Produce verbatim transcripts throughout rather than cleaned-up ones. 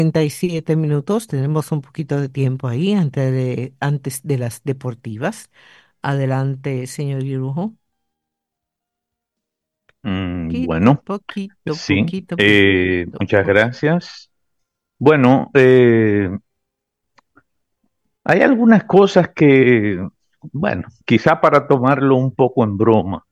treinta y siete minutos, tenemos un poquito de tiempo ahí antes de, antes de las deportivas. Adelante, señor Irujo. Mm, Poquito, bueno, poquito, sí, poquito, eh, poquito, muchas poquito. gracias. Bueno, eh, hay algunas cosas que, bueno, quizá para tomarlo un poco en broma,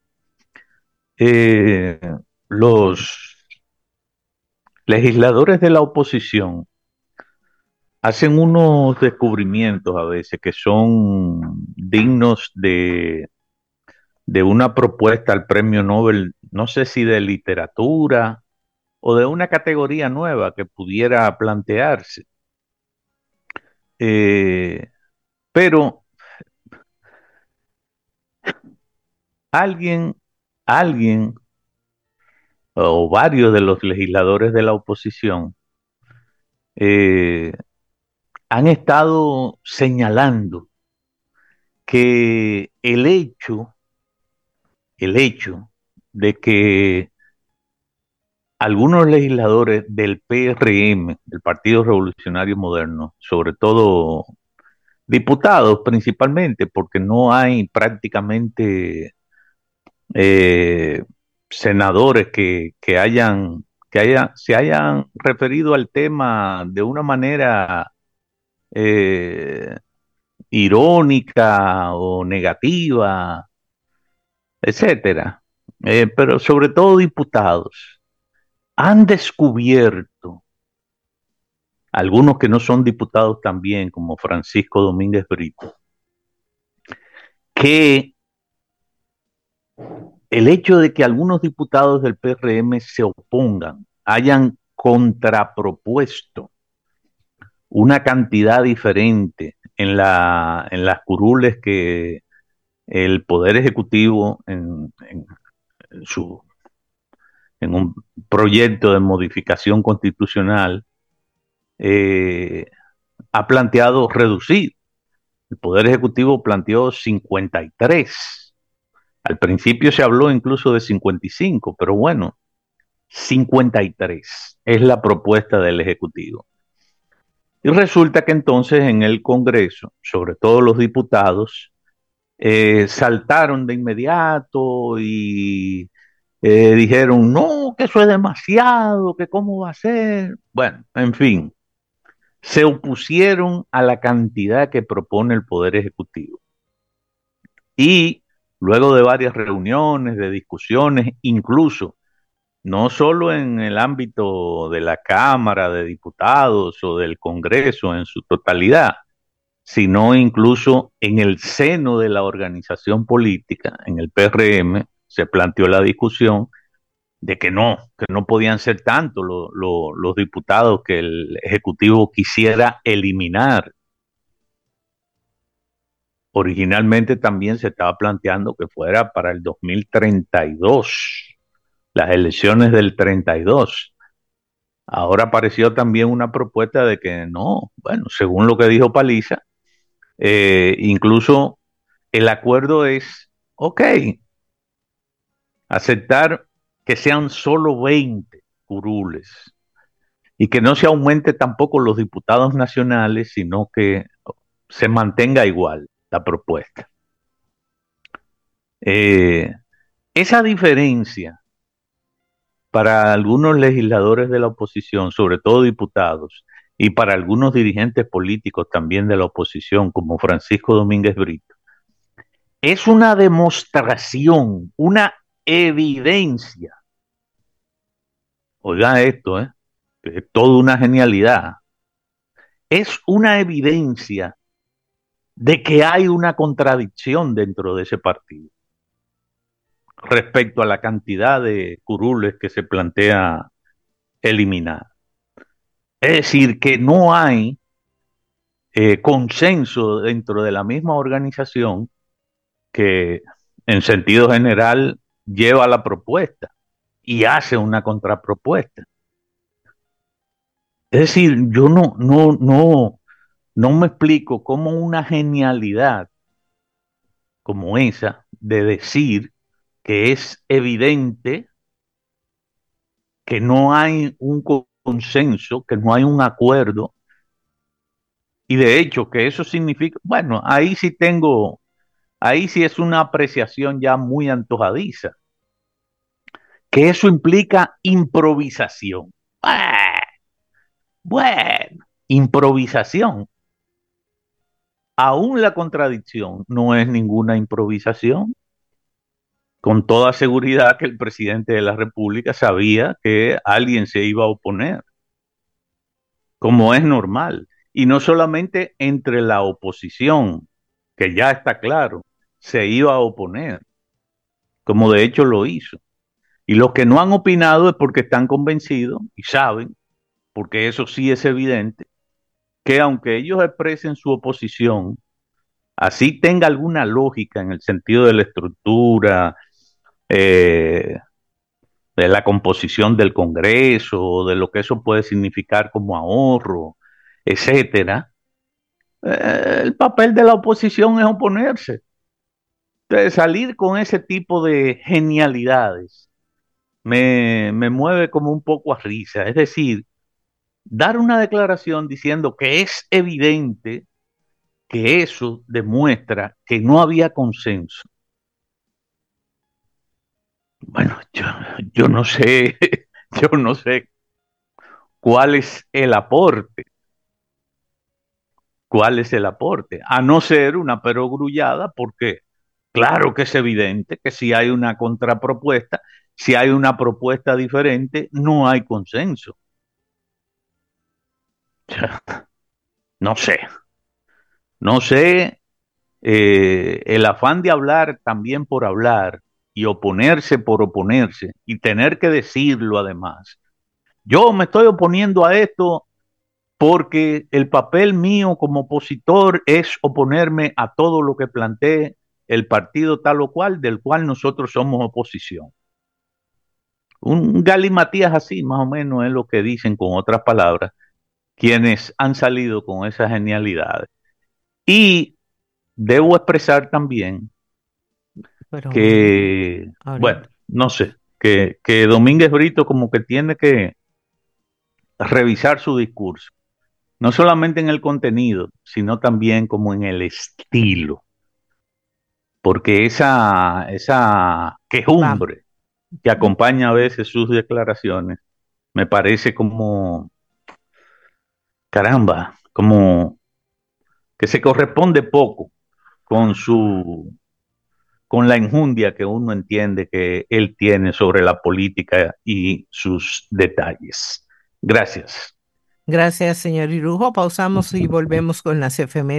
eh, los legisladores de la oposición hacen unos descubrimientos a veces que son dignos de, de una propuesta al premio Nobel, no sé si de literatura o de una categoría nueva que pudiera plantearse. Eh, pero alguien, alguien o varios de los legisladores de la oposición eh, han estado señalando que el hecho, el hecho de que algunos legisladores del P R M, del Partido Revolucionario Moderno, sobre todo diputados principalmente, porque no hay prácticamente eh, senadores que, que hayan, que haya, se hayan referido al tema de una manera eh, irónica o negativa, etcétera. Eh, pero sobre todo diputados han descubierto, algunos que no son diputados también, como Francisco Domínguez Brito, que el hecho de que algunos diputados del P R M se opongan, hayan contrapropuesto una cantidad diferente en, la, en las curules que el Poder Ejecutivo en, en, en su, en un proyecto de modificación constitucional eh, ha planteado reducir. El Poder Ejecutivo planteó cincuenta y tres. Al principio se habló incluso de cincuenta y cinco, pero bueno, cincuenta y tres es la propuesta del Ejecutivo. Y resulta que entonces en el Congreso, sobre todo los diputados, eh, saltaron de inmediato y eh, dijeron, no, que eso es demasiado, que cómo va a ser. Bueno, en fin, se opusieron a la cantidad que propone el Poder Ejecutivo. Y luego de varias reuniones, de discusiones, incluso no solo en el ámbito de la Cámara de Diputados o del Congreso en su totalidad, sino incluso en el seno de la organización política, en el P R M, se planteó la discusión de que no, que no podían ser tantos lo, lo, los diputados que el Ejecutivo quisiera eliminar. Originalmente también se estaba planteando que fuera para el dos mil treinta y dos, las elecciones del treinta y dos. Ahora apareció también una propuesta de que no, bueno, según lo que dijo Paliza, eh, incluso el acuerdo es, ok, aceptar que sean solo veinte curules y que no se aumente tampoco los diputados nacionales, sino que se mantenga igual la propuesta. Eh, esa diferencia para algunos legisladores de la oposición, sobre todo diputados, y para algunos dirigentes políticos también de la oposición, como Francisco Domínguez Brito, es una demostración, una evidencia. Oiga esto, ¿eh? Es toda una genialidad. Es una evidencia de que hay una contradicción dentro de ese partido respecto a la cantidad de curules que se plantea eliminar. Es decir, que no hay eh, consenso dentro de la misma organización que en sentido general lleva la propuesta y hace una contrapropuesta. Es decir, yo no, no, no, no me explico cómo una genialidad como esa de decir que es evidente que no hay un consenso, que no hay un acuerdo, y de hecho que eso significa, bueno, ahí sí tengo, ahí sí es una apreciación ya muy antojadiza, que eso implica improvisación. Ah, bueno, improvisación. Aún la contradicción no es ninguna improvisación. Con toda seguridad que el presidente de la República sabía que alguien se iba a oponer, como es normal. Y no solamente entre la oposición, que ya está claro, se iba a oponer, como de hecho lo hizo. Y los que no han opinado es porque están convencidos y saben, porque eso sí es evidente, que aunque ellos expresen su oposición, así tenga alguna lógica en el sentido de la estructura, eh, de la composición del Congreso, de lo que eso puede significar como ahorro, etcétera, eh, el papel de la oposición es oponerse. Entonces, salir con ese tipo de genialidades me, me mueve como un poco a risa. Es decir, dar una declaración diciendo que es evidente que eso demuestra que no había consenso. Bueno, yo, yo no sé, yo no sé cuál es el aporte, cuál es el aporte, a no ser una perogrullada, porque claro que es evidente que si hay una contrapropuesta, si hay una propuesta diferente, no hay consenso. No sé, no sé, eh, el afán de hablar también por hablar y oponerse por oponerse y tener que decirlo además. Yo me estoy oponiendo a esto porque el papel mío como opositor es oponerme a todo lo que plantee el partido tal o cual, del cual nosotros somos oposición. Un galimatías así, más o menos, es lo que dicen con otras palabras quienes han salido con esas genialidades. Y debo expresar también Pero que, bueno, ahorita, no sé, que, que Domínguez Brito como que tiene que revisar su discurso, no solamente en el contenido, sino también como en el estilo, porque esa, esa vamos. quejumbre que acompaña a veces sus declaraciones me parece como, caramba, como que se corresponde poco con su, con la enjundia que uno entiende que él tiene sobre la política y sus detalles. Gracias. Gracias, señor Irujo. Pausamos y volvemos con las efemérides.